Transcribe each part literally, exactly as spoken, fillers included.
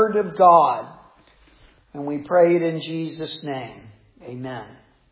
Word of God. And we pray it in Jesus' name. Amen.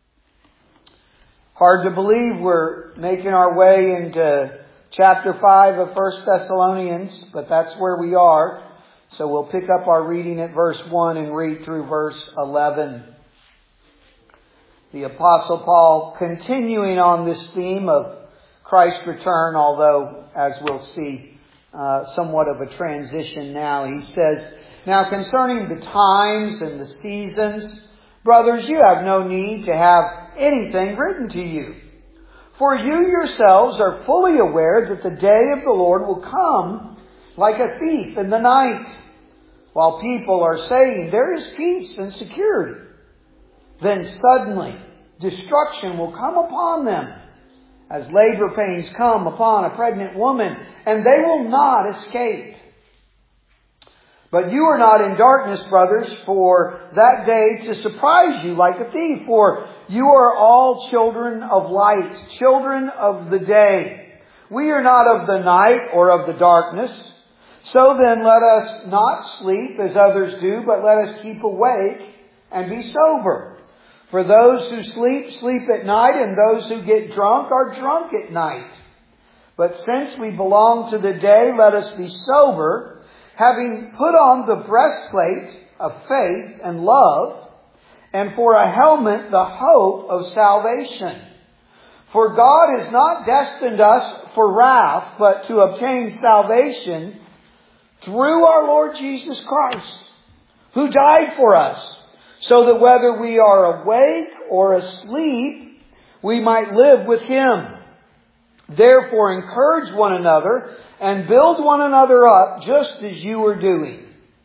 Hard to believe we're making our way into chapter five of First Thessalonians, but that's where we are. So we'll pick up our reading at verse one and read through verse eleven. The Apostle Paul continuing on this theme of Christ's return, although, as we'll see, uh, somewhat of a transition now. He says, "Now concerning the times and the seasons, brothers, you have no need to have anything written to you. For you yourselves are fully aware that the day of the Lord will come like a thief in the night. While people are saying, 'There is peace and security,' then suddenly destruction will come upon them, as labor pains come upon a pregnant woman, and they will not escape. But you are not in darkness, brothers, for that day to surprise you like a thief. For you are all children of light, children of the day. We are not of the night or of the darkness. So then let us not sleep as others do, but let us keep awake and be sober. For those who sleep, sleep at night, and those who get drunk are drunk at night. But since we belong to the day, let us be sober, having put on the breastplate of faith and love, and for a helmet the hope of salvation. For God has not destined us for wrath, but to obtain salvation through our Lord Jesus Christ, who died for us, so that whether we are awake or asleep, we might live with Him. Therefore encourage one another and build one another up, just as you are doing."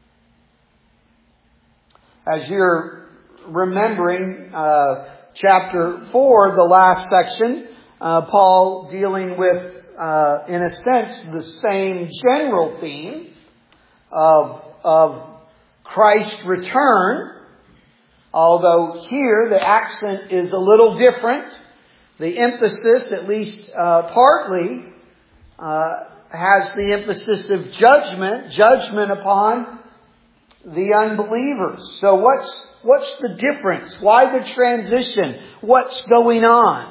As you're remembering uh, chapter four, the last section, uh, Paul dealing with, uh, in a sense, the same general theme of, of Christ's return. Although here the accent is a little different. The emphasis, at least uh, partly, uh, has the emphasis of judgment, judgment upon the unbelievers. So what's what's the difference? Why the transition? What's going on?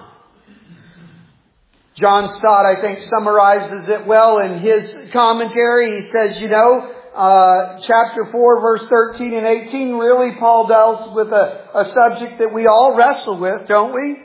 John Stott, I think, summarizes it well in his commentary. He says, you know, uh, chapter four, verse thirteen and eighteen, really Paul deals with a, a subject that we all wrestle with, don't we?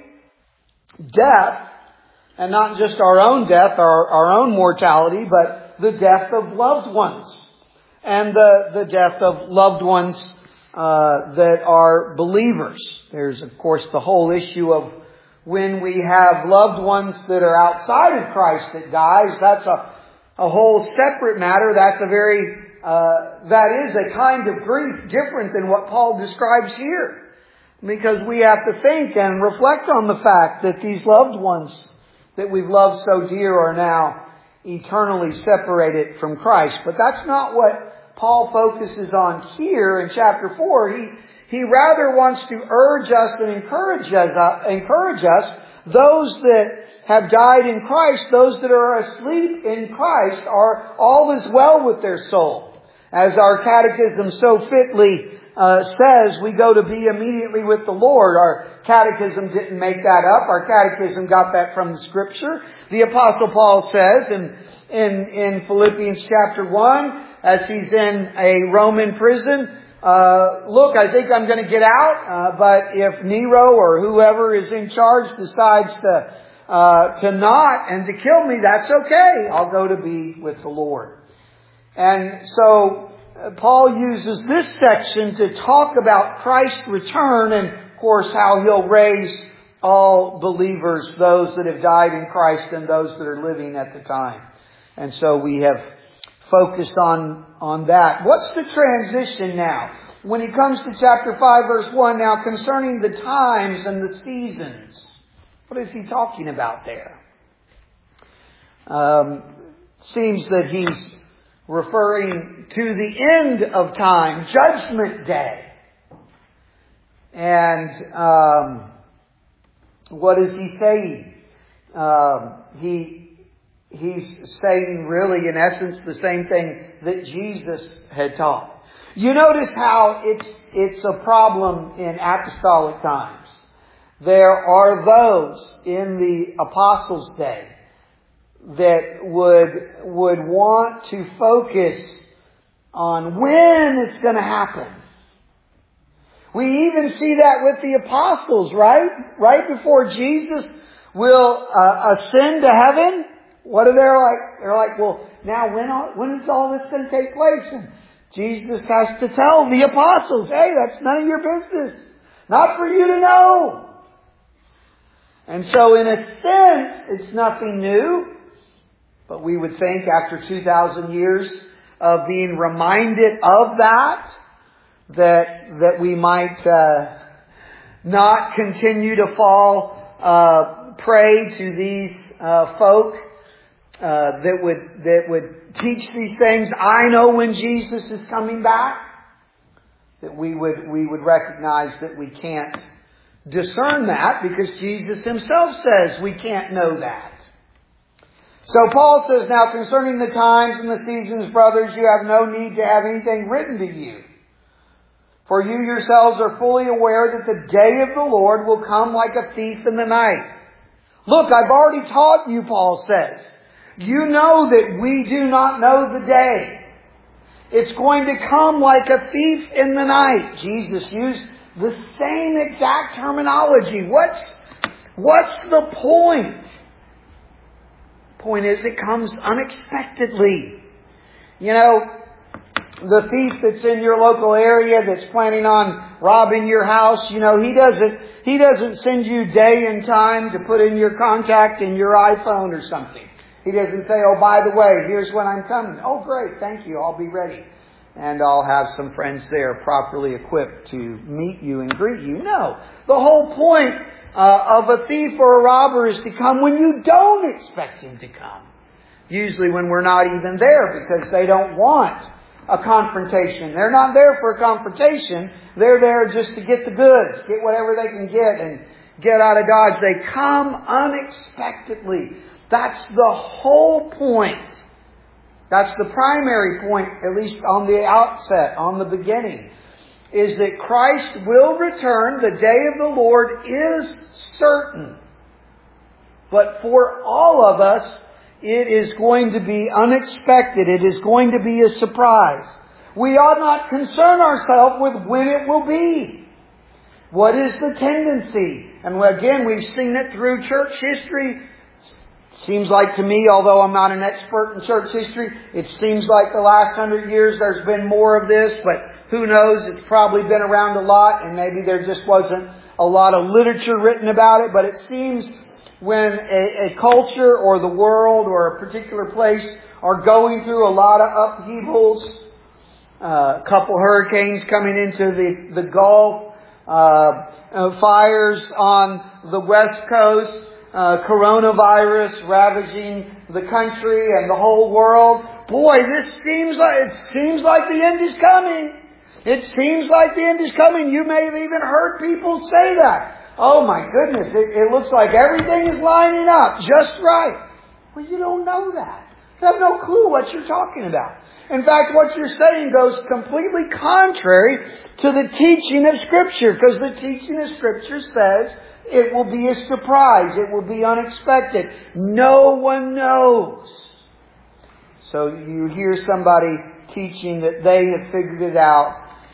Death. And not just our own death, our, our own mortality, but the death of loved ones. And the, the death of loved ones uh, that are believers. There's, of course, the whole issue of when we have loved ones that are outside of Christ that dies. That's a, a whole separate matter. That's a very, uh, that is a kind of grief different than what Paul describes here. Because we have to think and reflect on the fact that these loved ones that we've loved so dear are now eternally separated from Christ. But that's not what Paul focuses on here in chapter four. He, he rather wants to urge us and encourage us, encourage us, those that have died in Christ, those that are asleep in Christ, are all is well with their soul. As our catechism so fitly Uh, says, we go to be immediately with the Lord. Our catechism didn't make that up. Our catechism got that from the Scripture. The Apostle Paul says in, in, in Philippians chapter one, as he's in a Roman prison, uh, look, I think I'm going to get out, uh, but if Nero or whoever is in charge decides to, uh, to not and to kill me, that's okay. I'll go to be with the Lord. And so, Paul uses this section to talk about Christ's return and, of course, how He'll raise all believers, those that have died in Christ and those that are living at the time. And so we have focused on, on that. What's the transition now? When he comes to chapter five, verse one, now concerning the times and the seasons. What is he talking about there? Um, seems that he's referring to the end of time, Judgment Day. And um, what is he saying? Um, he he's saying really, in essence, the same thing that Jesus had taught. You notice how it's, it's a problem in apostolic times. There are those in the apostles' day that would, would want to focus on when it's going to happen. We even see that with the apostles, right? Right before Jesus will uh, ascend to heaven. What are they like? They're like, well, now when, are, when is all this going to take place? And Jesus has to tell the apostles, hey, that's none of your business. Not for you to know. And so in a sense, it's nothing new. But we would think after two thousand years of being reminded of that, that, that we might uh, not continue to fall uh, prey to these uh, folk uh, that would, that would teach these things. I know when Jesus is coming back. That we would, we would recognize that we can't discern that because Jesus Himself says we can't know that. So Paul says, now concerning the times and the seasons, brothers, you have no need to have anything written to you. For you yourselves are fully aware that the day of the Lord will come like a thief in the night. Look, I've already taught you, Paul says. You know that we do not know the day. It's going to come like a thief in the night. Jesus used the same exact terminology. What's, what's the point? The point is it comes unexpectedly. You know, the thief that's in your local area that's planning on robbing your house, you know, he doesn't, he doesn't send you day and time to put in your contact in your iPhone or something. He doesn't say, oh, by the way, here's when I'm coming. Oh, great, thank you, I'll be ready. And I'll have some friends there properly equipped to meet you and greet you. No, the whole point uh, of a thief or a robber is to come when you don't expect him to come. Usually when we're not even there because they don't want a confrontation. They're not there for a confrontation. They're there just to get the goods, get whatever they can get and get out of Dodge. They come unexpectedly. That's the whole point. That's the primary point, at least on the outset, on the beginning, is that Christ will return. The day of the Lord is certain. But for all of us, it is going to be unexpected. It is going to be a surprise. We ought not concern ourselves with when it will be. What is the tendency? And again, we've seen it through church history. Seems like to me, although I'm not an expert in church history, it seems like the last hundred years there's been more of this, but who knows, it's probably been around a lot and maybe there just wasn't a lot of literature written about it, but it seems when a, a culture or the world or a particular place are going through a lot of upheavals, uh, a couple hurricanes coming into the, the Gulf, uh, uh, fires on the West Coast, Uh, coronavirus ravaging the country and the whole world. Boy, this seems like, it seems like the end is coming. It seems like the end is coming. You may have even heard people say that. Oh my goodness, it, it looks like everything is lining up just right. Well, you don't know that. You have no clue what you're talking about. In fact, what you're saying goes completely contrary to the teaching of Scripture, because the teaching of Scripture says it will be a surprise. It will be unexpected. No one knows. So you hear somebody teaching that they have figured it out.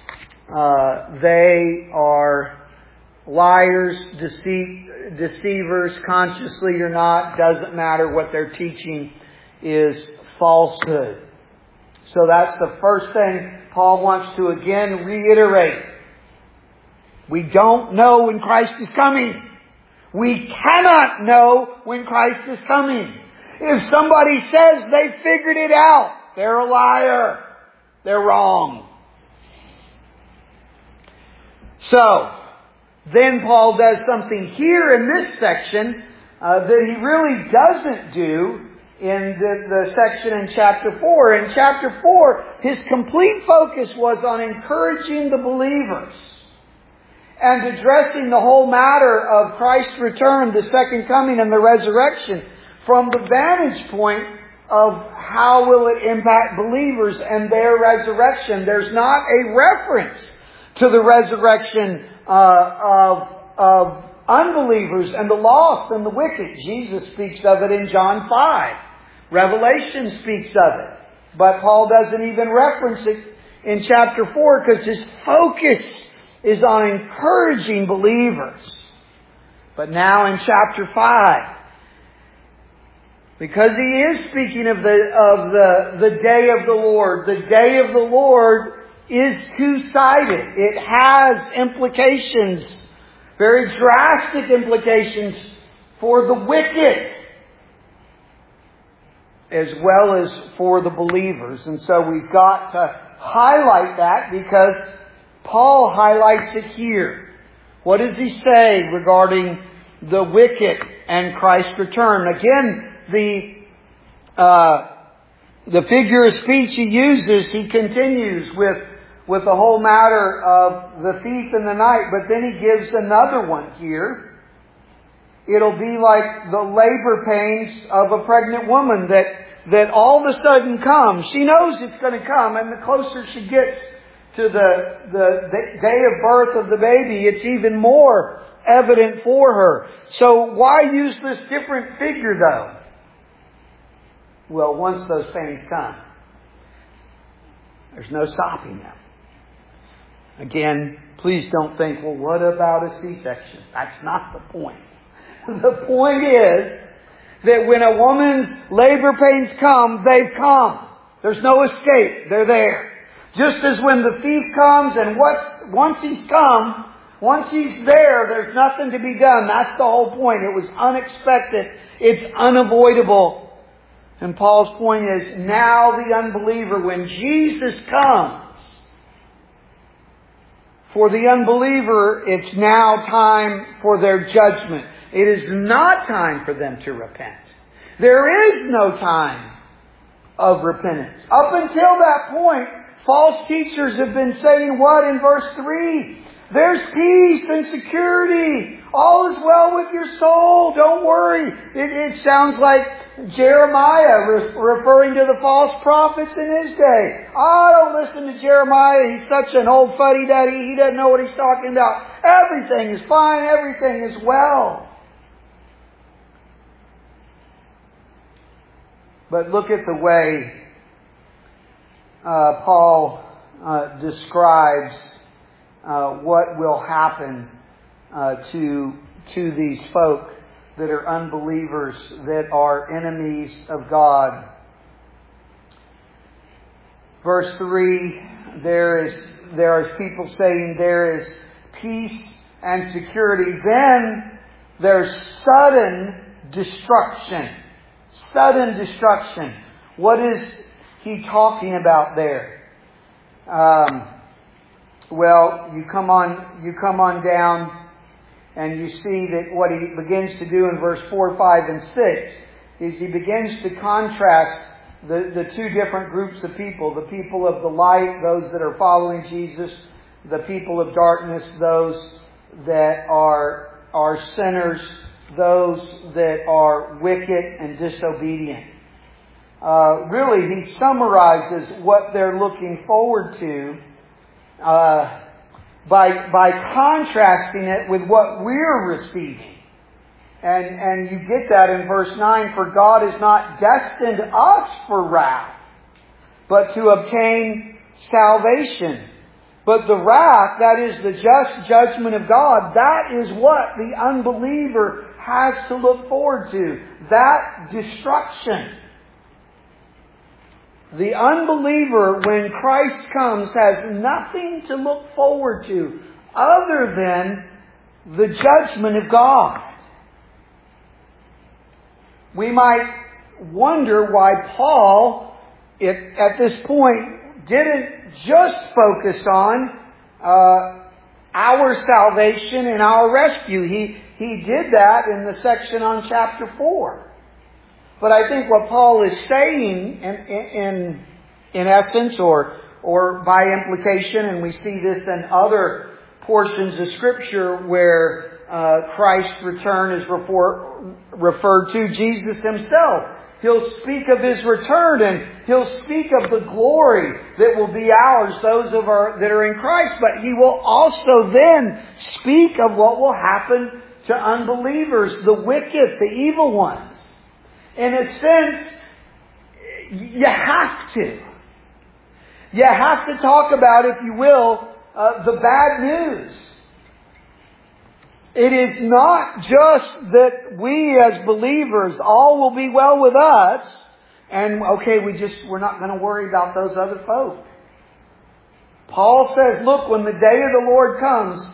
Uh, they are liars, deceit, deceivers, consciously or not. Doesn't matter what they're teaching is falsehood. So that's the first thing Paul wants to again reiterate. We don't know when Christ is coming. We cannot know when Christ is coming. If somebody says they figured it out, they're a liar. They're wrong. So, then Paul does something here in this section uh, that he really doesn't do in the, the section in chapter four. In chapter four, his complete focus was on encouraging the believers and addressing the whole matter of Christ's return, the second coming, and the resurrection from the vantage point of how will it impact believers and their resurrection. There's not a reference to the resurrection uh, of, of unbelievers and the lost and the wicked. Jesus speaks of it in John five. Revelation speaks of it. But Paul doesn't even reference it in chapter four because his focus is on encouraging believers. But now in chapter five, because he is speaking of the of the, the day of the Lord, the day of the Lord is two-sided. It has implications, very drastic implications for the wicked as well as for the believers. And so we've got to highlight that because Paul highlights it here. What does he say regarding the wicked and Christ's return? Again, the uh, the figure of speech he uses, he continues with, with the whole matter of the thief in the night, but then he gives another one here. It'll be like the labor pains of a pregnant woman that, that all of a sudden come. She knows it's going to come, and the closer she gets to the, the, the day of birth of the baby, it's even more evident for her. So why use this different figure though? Well, once those pains come, there's no stopping them. Again, please don't think, well, what about a C-section? That's not the point. The point is that when a woman's labor pains come, they've come. There's no escape. They're there. Just as when the thief comes and what's, once he's come, once he's there, there's nothing to be done. That's the whole point. It was unexpected. It's unavoidable. And Paul's point is, now the unbeliever, when Jesus comes, for the unbeliever, it's now time for their judgment. It is not time for them to repent. There is no time of repentance. Up until that point, false teachers have been saying what in verse three? There's peace and security. All is well with your soul. Don't worry. It, it sounds like Jeremiah re- referring to the false prophets in his day. Oh, don't listen to Jeremiah. He's such an old fuddy-duddy. He doesn't know what he's talking about. Everything is fine. Everything is well. But look at the way uh, Paul uh, describes uh, what will happen uh, to to these folk that are unbelievers, that are enemies of God. Verse three, there is there is people saying there is peace and security. Then there's sudden destruction. Sudden destruction. What is he talking about there? Um, well, you come on, you come on down, and you see that what he begins to do in verse four, five, and six is he begins to contrast the, the two different groups of people. The people of the light, those that are following Jesus. The people of darkness, those that are, are sinners. Those that are wicked and disobedient. Uh, really, he summarizes what they're looking forward to uh, by by contrasting it with what we're receiving. And and you get that in verse nine. For God has not destined us for wrath, but to obtain salvation. But the wrath, that is the just judgment of God, that is what the unbeliever has to look forward to. That destruction. The unbeliever, when Christ comes, has nothing to look forward to other than the judgment of God. We might wonder why Paul, if, at this point, didn't just focus on uh, our salvation and our rescue. He he did that in the section on chapter four. But I think what Paul is saying, in in, in essence, or or by implication, and we see this in other portions of Scripture where uh, Christ's return is refer, referred to, Jesus Himself. He'll speak of His return, and He'll speak of the glory that will be ours, those of our that are in Christ. But He will also then speak of what will happen to unbelievers, the wicked, the evil ones. In a sense, you have to. You have to talk about, if you will, uh, the bad news. It is not just that we as believers, all will be well with us, and okay, we just, we're not going to worry about those other folk. Paul says, look, when the day of the Lord comes,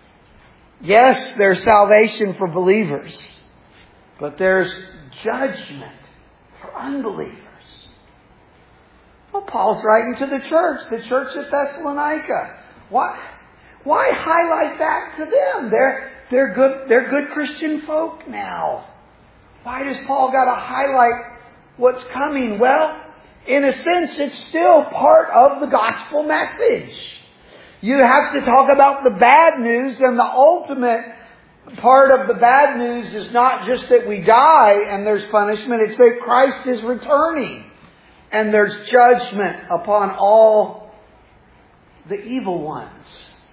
yes, there's salvation for believers, but there's judgment for unbelievers. Well, Paul's writing to the church, the church at Thessalonica. Why, why highlight that to them? They're, they're good, they're good Christian folk now. Why does Paul got to highlight what's coming? Well, in a sense, it's still part of the gospel message. You have to talk about the bad news, and the ultimate part of the bad news is not just that we die and there's punishment. It's that Christ is returning and there's judgment upon all the evil ones.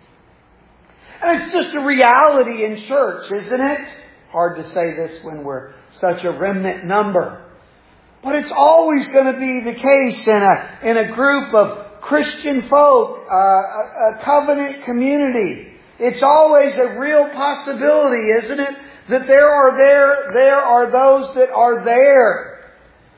And it's just a reality in church, isn't it? Hard to say this when we're such a remnant number. But it's always going to be the case in a, in a group of Christian folk, uh, a, a covenant community. It's always a real possibility, isn't it? That there are there, there are those that are there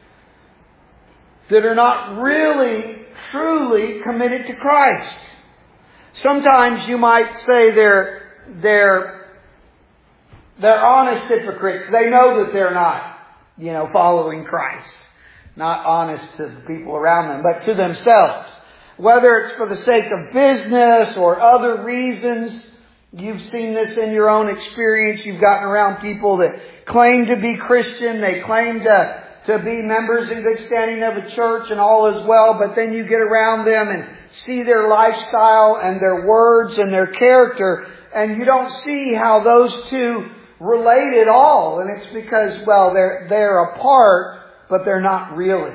that are not really, truly committed to Christ. Sometimes you might say they're, they're, they're honest hypocrites. They know that they're not, you know, following Christ. Not honest to the people around them, but to themselves. Whether it's for the sake of business or other reasons. You've seen this in your own experience. You've gotten around people that claim to be Christian. They claim to, to be members in good standing of a church and all is well. But then you get around them and see their lifestyle and their words and their character. And you don't see how those two relate at all. And it's because, well, they're, they're apart, but they're not really.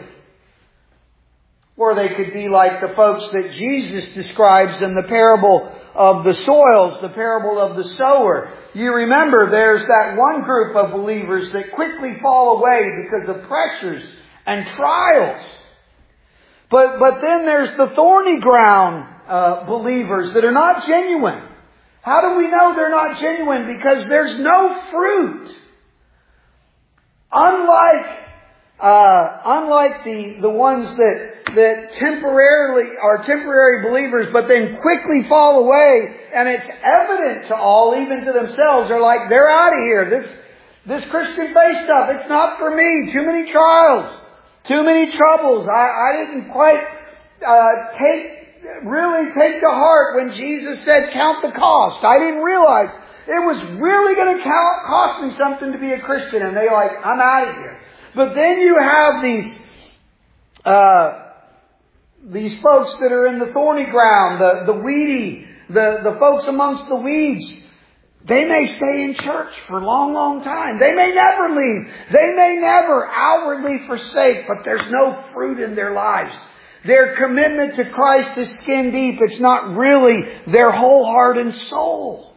Or they could be like the folks that Jesus describes in the parable of the soils, the parable of the sower. You remember there's that one group of believers that quickly fall away because of pressures and trials. But, but then there's the thorny ground uh, believers that are not genuine. How do we know they're not genuine? Because there's no fruit. Unlike Uh, unlike the, the ones that, that temporarily are temporary believers, but then quickly fall away, and it's evident to all, even to themselves, they're like, they're out of here. This, this Christian faith stuff, it's not for me. Too many trials, too many troubles. I, I didn't quite, uh, take, really take to heart when Jesus said, count the cost. I didn't realize it was really going to cost me something to be a Christian. And they like, I'm out of here. But then you have these, uh, these folks that are in the thorny ground, the, the weedy, the, the folks amongst the weeds. They may stay in church for a long, long time. They may never leave. They may never outwardly forsake, but there's no fruit in their lives. Their commitment to Christ is skin deep. It's not really their whole heart and soul.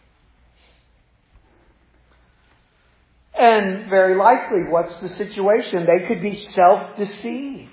And very likely, what's the situation? They could be self-deceived.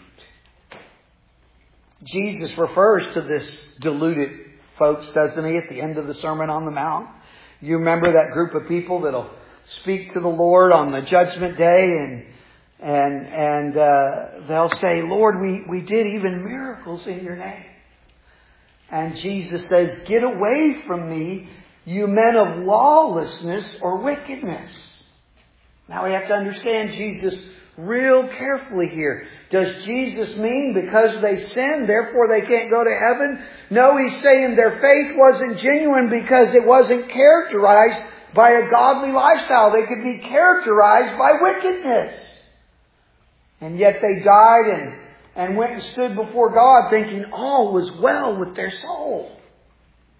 Jesus refers to this deluded folks, doesn't he, at the end of the Sermon on the Mount? You remember that group of people that'll speak to the Lord on the judgment day, and and and uh, they'll say, Lord, we, we did even miracles in your name. And Jesus says, get away from me, you men of lawlessness or wickedness. Now we have to understand Jesus real carefully here. Does Jesus mean because they sinned, therefore they can't go to heaven? No, he's saying their faith wasn't genuine because it wasn't characterized by a godly lifestyle. They could be characterized by wickedness. And yet they died and, and went and stood before God thinking all was well with their soul.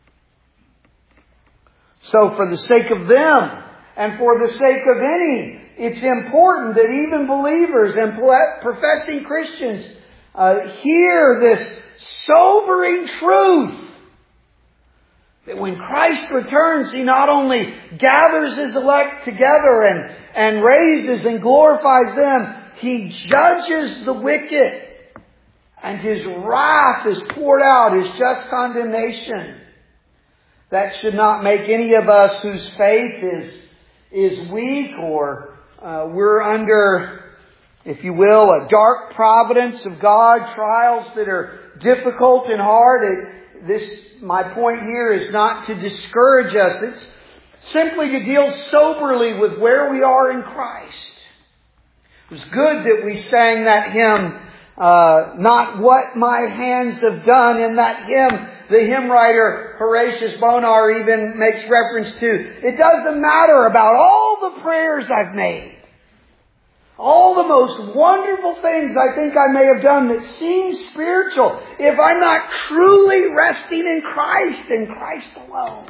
So for the sake of them, and for the sake of any it's important that even believers and professing Christians uh, hear this sobering truth. That when Christ returns, He not only gathers His elect together and, and raises and glorifies them, He judges the wicked. And His wrath is poured out, His just condemnation. That should not make any of us whose faith is, is weak or uh, we're under, if you will, a dark providence of God, trials that are difficult and hard. It, this, my point here is not to discourage us. It's simply to deal soberly with where we are in Christ. It was good that we sang that hymn, uh, Not What My Hands Have Done. In that hymn, the hymn writer Horatius Bonar even makes reference to, it doesn't matter about all the prayers I've made. All the most wonderful things I think I may have done that seem spiritual, if I'm not truly resting in Christ and Christ alone.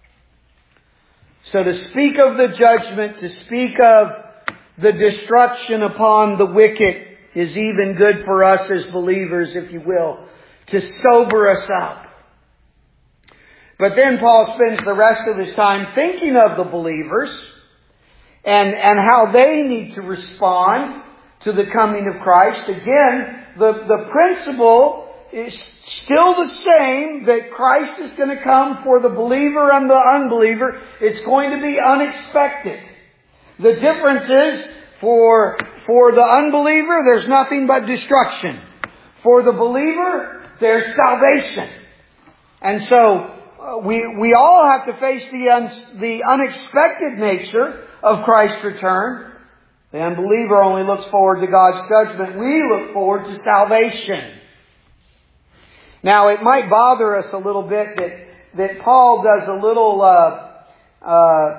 So to speak of the judgment, to speak of the destruction upon the wicked is even good for us as believers, if you will, to sober us up. But then Paul spends the rest of his time thinking of the believers and, and how they need to respond to the coming of Christ. Again, the, the principle is still the same, that Christ is going to come for the believer and the unbeliever. It's going to be unexpected. The difference is, for, for the unbeliever, there's nothing but destruction. For the believer, there's salvation. And so, uh, we, we all have to face the, un, the unexpected nature of Christ's return. The unbeliever only looks forward to God's judgment. We look forward to salvation. Now, it might bother us a little bit that, that Paul does a little, uh, uh,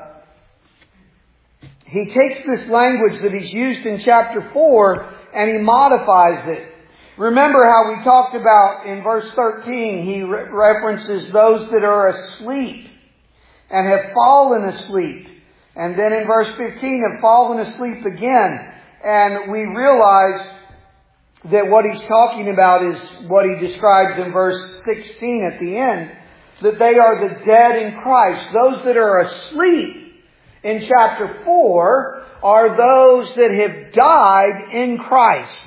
he takes this language that he's used in chapter four and he modifies it. Remember how we talked about in verse thirteen, he re- references those that are asleep and have fallen asleep. And then in verse fifteen, have fallen asleep again. And we realize that what he's talking about is what he describes in verse sixteen at the end, that they are the dead in Christ. Those that are asleep in chapter four are those that have died in Christ.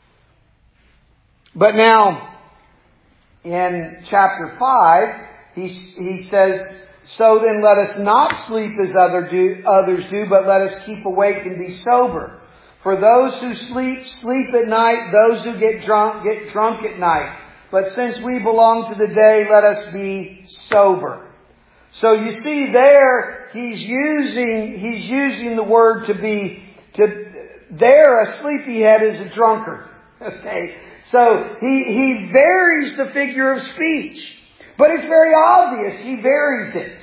But now, in chapter five, he, he says, so then let us not sleep as other do, others do, but let us keep awake and be sober. For those who sleep, sleep at night. Those who get drunk, get drunk at night. But since we belong to the day, let us be sober. So you see there, he's using, he's using the word to be, to, there a sleepyhead is a drunkard. Okay. So he, he varies the figure of speech. But it's very obvious he varies it.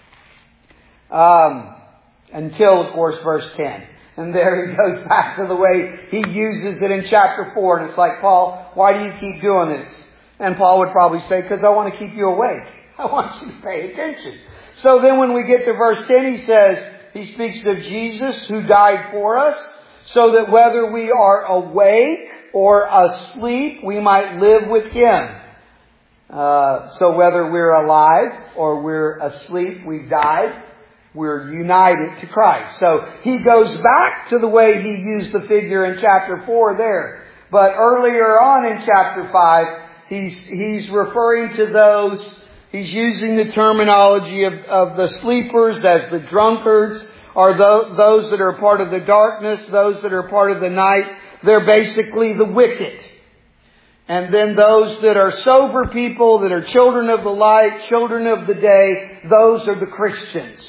Um, until, of course, verse ten. And there he goes back to the way he uses it in chapter four. And it's like, Paul, why do you keep doing this? And Paul would probably say, because I want to keep you awake. I want you to pay attention. So then when we get to verse ten, he says, he speaks of Jesus who died for us, so that whether we are awake or asleep, we might live with Him. Uh, so whether we're alive or we're asleep, we've died, we're united to Christ. So he goes back to the way he used the figure in chapter four there. But earlier on in chapter five, he's, he's referring to those, he's using the terminology of, of the sleepers as the drunkards, or those, those that are part of the darkness, those that are part of the night. They're basically the wicked. And then those that are sober people, that are children of the light, children of the day, those are the Christians.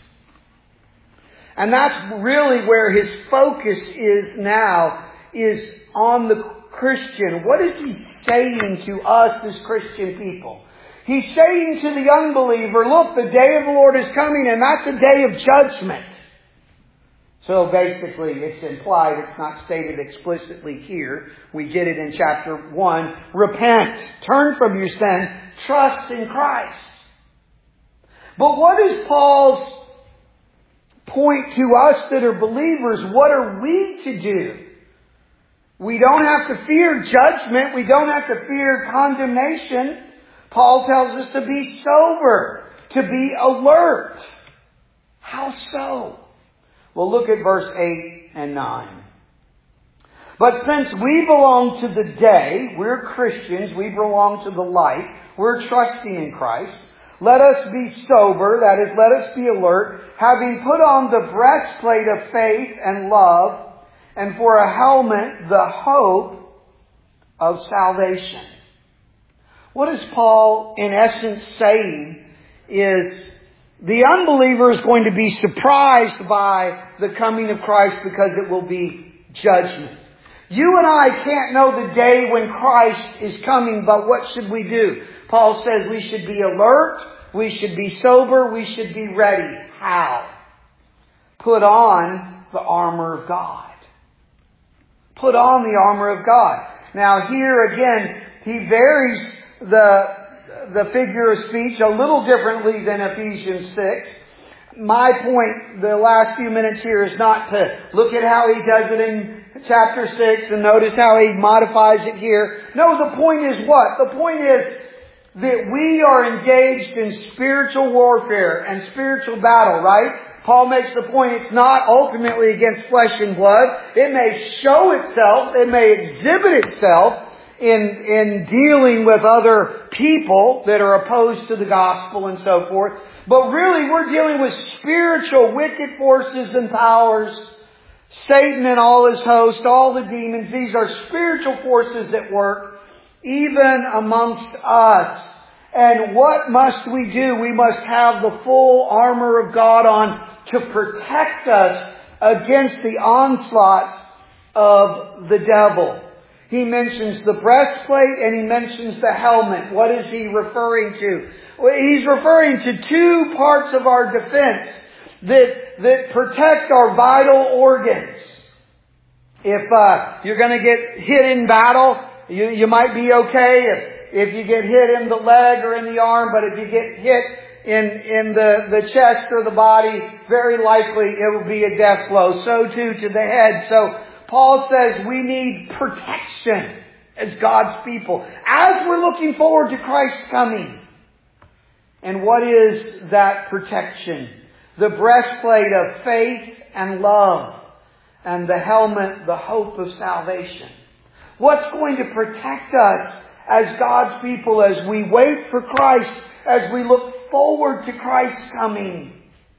And that's really where his focus is now, is on the Christian. What is he saying to us as Christian people? He's saying to the unbeliever, look, the day of the Lord is coming, and that's a day of judgment. So basically, it's implied, it's not stated explicitly here. We get it in chapter one. Repent, turn from your sin, trust in Christ. But what is Paul's point to us that are believers. What are we to do? We don't have to fear judgment. We don't have to fear condemnation. Paul tells us to be sober, to be alert. How so? Well, look at verse eight and nine. But since we belong to the day, we're Christians, we belong to the light, we're trusting in Christ, let us be sober, that is, let us be alert, having put on the breastplate of faith and love, and for a helmet, the hope of salvation. What is Paul, in essence, saying is the unbeliever is going to be surprised by the coming of Christ because it will be judgment. You and I can't know the day when Christ is coming, but what should we do? Paul says we should be alert, we should be sober, we should be ready. How? Put on the armor of God. Put on the armor of God. Now here again, he varies the, the figure of speech a little differently than Ephesians six. My point, the last few minutes here, is not to look at how he does it in chapter six and notice how he modifies it here. No, the point is what? The point is that we are engaged in spiritual warfare and spiritual battle, right? Paul makes the point it's not ultimately against flesh and blood. It may show itself, it may exhibit itself in, in dealing with other people that are opposed to the gospel and so forth. But really we're dealing with spiritual wicked forces and powers. Satan and all his host, all the demons, these are spiritual forces at work, even amongst us. And what must we do? We must have the full armor of God on to protect us against the onslaughts of the devil. He mentions the breastplate and he mentions the helmet. What is he referring to? Well, he's referring to two parts of our defense that, that protect our vital organs. If uh, you're going to get hit in battle, you, you might be okay if, if you get hit in the leg or in the arm, but if you get hit in, in the, the chest or the body, very likely it will be a death blow. So too to the head. So Paul says we need protection as God's people as we're looking forward to Christ's coming. And what is that protection? The breastplate of faith and love, and the helmet, the hope of salvation. What's going to protect us as God's people as we wait for Christ, as we look forward to Christ's coming?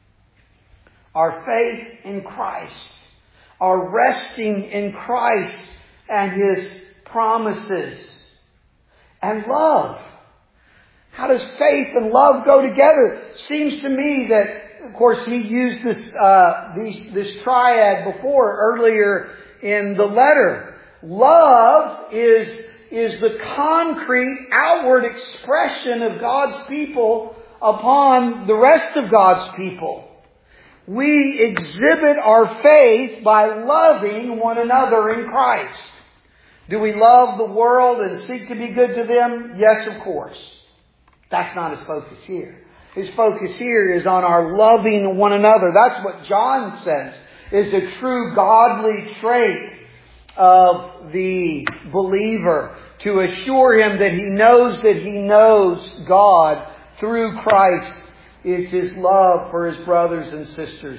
Our faith in Christ, our resting in Christ and His promises, and love. How does faith and love go together? Seems to me that, of course, he used this uh, these, this triad before, earlier in the letter. Love is, is the concrete outward expression of God's people upon the rest of God's people. We exhibit our faith by loving one another in Christ. Do we love the world and seek to be good to them? Yes, of course. That's not his focus here. His focus here is on our loving one another. That's what John says is a true godly trait of the believer. To assure him that he knows that he knows God through Christ is his love for his brothers and sisters.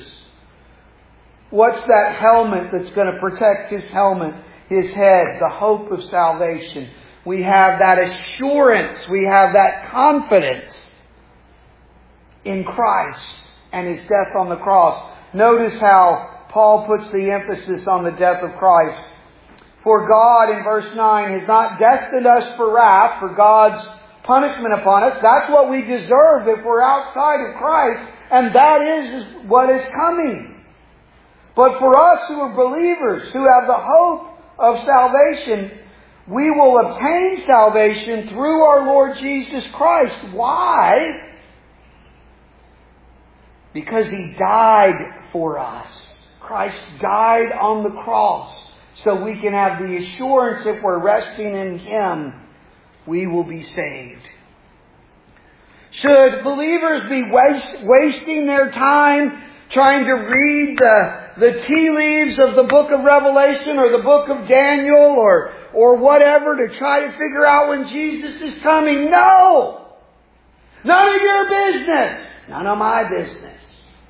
What's that helmet that's going to protect his helmet, his head? The hope of salvation. We have that assurance, we have that confidence in Christ and His death on the cross. Notice how Paul puts the emphasis on the death of Christ. For God, in verse nine, has not destined us for wrath, for God's punishment upon us. That's what we deserve if we're outside of Christ, and that is what is coming. But for us who are believers, who have the hope of salvation, we will obtain salvation through our Lord Jesus Christ. Why? Because He died for us. Christ died on the cross so we can have the assurance if we're resting in Him, we will be saved. Should believers be waste, wasting their time trying to read the, the tea leaves of the book of Revelation or the book of Daniel or, or whatever to try to figure out when Jesus is coming. No! None of your business. None of my business.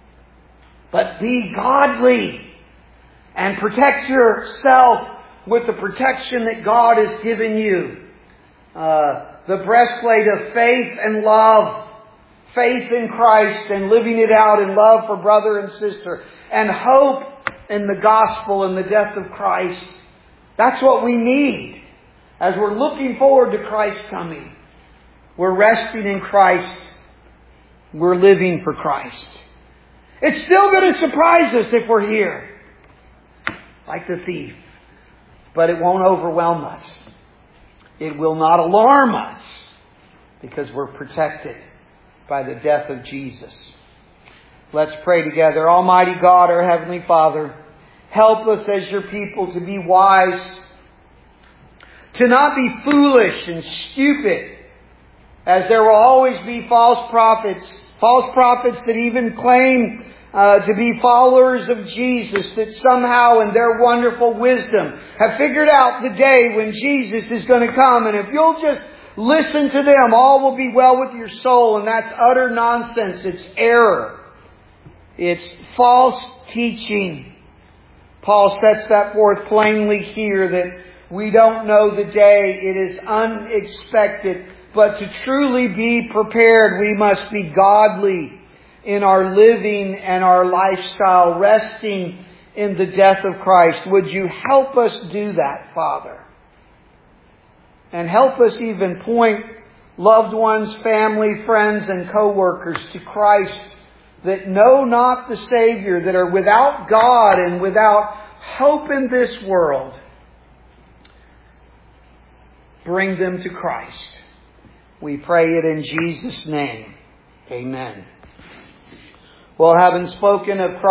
But be godly and protect yourself with the protection that God has given you. Uh, the breastplate of faith and love. Faith in Christ and living it out in love for brother and sister. And hope in the gospel and the death of Christ. That's what we need. As we're looking forward to Christ's coming. We're resting in Christ. We're living for Christ. It's still going to surprise us if we're here. Like the thief. But it won't overwhelm us. It will not alarm us. Because we're protected by the death of Jesus. Let's pray together. Almighty God, our Heavenly Father, help us as your people to be wise, to not be foolish and stupid, as there will always be false prophets, false prophets that even claim uh, to be followers of Jesus, that somehow in their wonderful wisdom have figured out the day when Jesus is going to come. And if you'll just listen to them, all will be well with your soul. And that's utter nonsense. It's error. It's false teaching. Paul sets that forth plainly here, that we don't know the day. It is unexpected. But to truly be prepared, we must be godly in our living and our lifestyle, resting in the death of Christ. Would you help us do that, Father? And help us even point loved ones, family, friends, and co-workers to Christ that know not the Savior, that are without God and without hope in this world. Bring them to Christ. We pray it in Jesus' name. Amen. Well, having spoken of Christ,